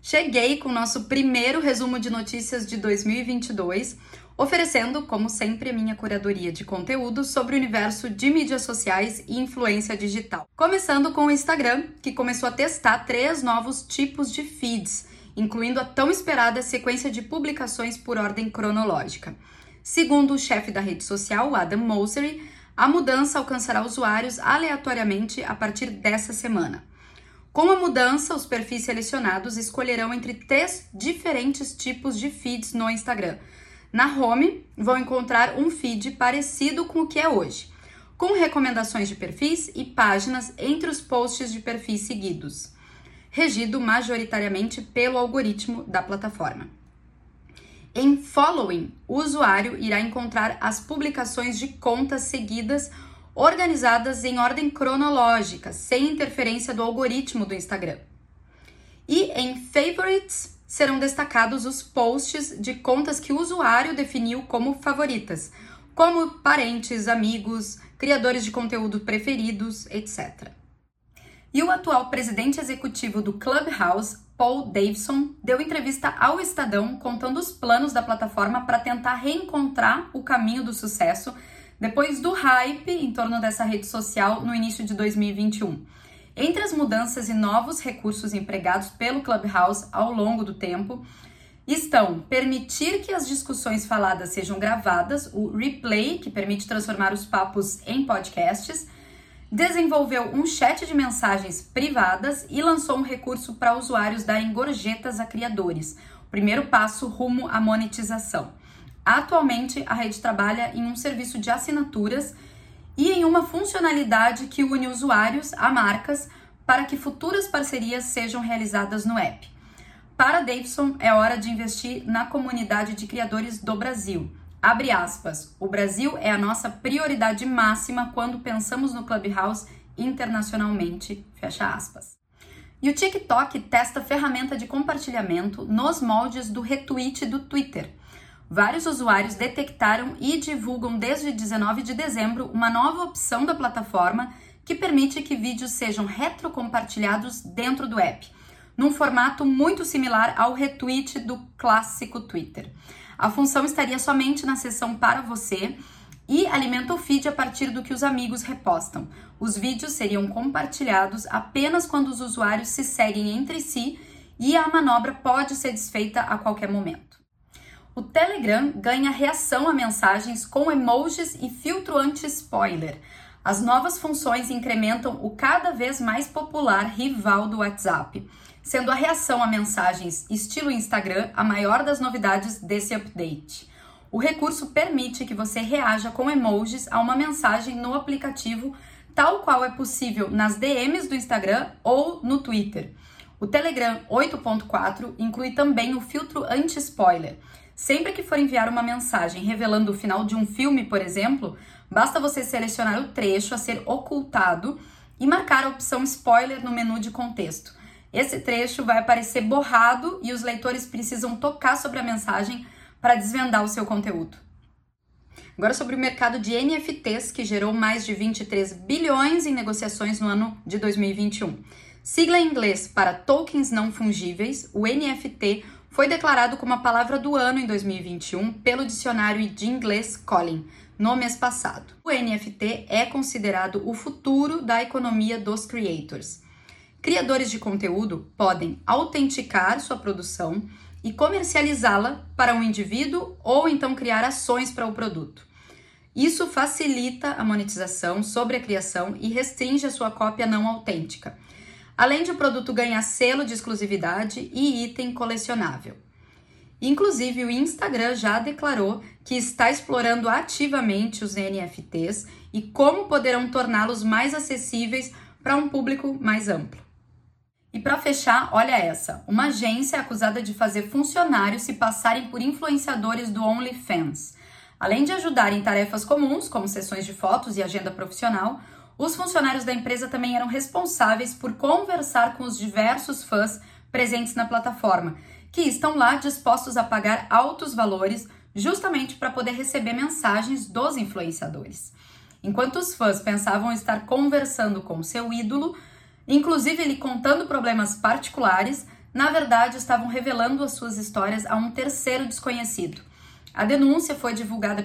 Cheguei com o nosso primeiro resumo de notícias de 2022, oferecendo, como sempre, a minha curadoria de conteúdo sobre o universo de mídias sociais e influência digital. Começando com o Instagram, que começou a testar 3 novos tipos de feeds, incluindo a tão esperada sequência de publicações por ordem cronológica. Segundo o chefe da rede social, Adam Mosseri, a mudança alcançará usuários aleatoriamente a partir dessa semana. Com a mudança, os perfis selecionados escolherão entre 3 diferentes tipos de feeds no Instagram. Na home, vão encontrar um feed parecido com o que é hoje, com recomendações de perfis e páginas entre os posts de perfis seguidos, regido majoritariamente pelo algoritmo da plataforma. Em Following, o usuário irá encontrar as publicações de contas seguidas organizadas em ordem cronológica, sem interferência do algoritmo do Instagram. E em Favorites serão destacados os posts de contas que o usuário definiu como favoritas, como parentes, amigos, criadores de conteúdo preferidos, etc. E o atual presidente executivo do Clubhouse, Paul Davidson, deu entrevista ao Estadão contando os planos da plataforma para tentar reencontrar o caminho do sucesso depois do hype em torno dessa rede social no início de 2021. Entre as mudanças e novos recursos empregados pelo Clubhouse ao longo do tempo, estão permitir que as discussões faladas sejam gravadas, o replay, que permite transformar os papos em podcasts, desenvolveu um chat de mensagens privadas e lançou um recurso para usuários darem gorjetas a criadores, o primeiro passo rumo à monetização. Atualmente, a rede trabalha em um serviço de assinaturas e em uma funcionalidade que une usuários a marcas para que futuras parcerias sejam realizadas no app. Para Davidson, é hora de investir na comunidade de criadores do Brasil. Abre aspas, o Brasil é a nossa prioridade máxima quando pensamos no Clubhouse internacionalmente, fecha aspas. E o TikTok testa ferramenta de compartilhamento nos moldes do retweet do Twitter. Vários usuários detectaram e divulgam desde 19 de dezembro uma nova opção da plataforma que permite que vídeos sejam retrocompartilhados dentro do app, num formato muito similar ao retweet do clássico Twitter. A função estaria somente na seção para você e alimenta o feed a partir do que os amigos repostam. Os vídeos seriam compartilhados apenas quando os usuários se seguem entre si e a manobra pode ser desfeita a qualquer momento. O Telegram ganha reação a mensagens com emojis e filtro anti-spoiler. As novas funções incrementam o cada vez mais popular rival do WhatsApp, sendo a reação a mensagens estilo Instagram a maior das novidades desse update. O recurso permite que você reaja com emojis a uma mensagem no aplicativo, tal qual é possível nas DMs do Instagram ou no Twitter. O Telegram 8.4 inclui também o filtro anti-spoiler. Sempre que for enviar uma mensagem revelando o final de um filme, por exemplo, basta você selecionar o trecho a ser ocultado e marcar a opção spoiler no menu de contexto. Esse trecho vai aparecer borrado e os leitores precisam tocar sobre a mensagem para desvendar o seu conteúdo. Agora sobre o mercado de NFTs, que gerou mais de 23 bilhões em negociações no ano de 2021. Sigla em inglês para tokens não fungíveis, o NFT foi declarado como a palavra do ano em 2021 pelo dicionário de inglês Collin, no mês passado. O NFT é considerado o futuro da economia dos creators. Criadores de conteúdo podem autenticar sua produção e comercializá-la para um indivíduo ou então criar ações para o produto. Isso facilita a monetização sobre a criação e restringe a sua cópia não autêntica, além de o produto ganhar selo de exclusividade e item colecionável. Inclusive, o Instagram já declarou que está explorando ativamente os NFTs e como poderão torná-los mais acessíveis para um público mais amplo. E para fechar, olha essa, uma agência é acusada de fazer funcionários se passarem por influenciadores do OnlyFans. Além de ajudar em tarefas comuns, como sessões de fotos e agenda profissional, os funcionários da empresa também eram responsáveis por conversar com os diversos fãs presentes na plataforma, que estão lá dispostos a pagar altos valores justamente para poder receber mensagens dos influenciadores. Enquanto os fãs pensavam estar conversando com seu ídolo, inclusive ele contando problemas particulares, na verdade estavam revelando as suas histórias a um terceiro desconhecido. A denúncia foi divulgada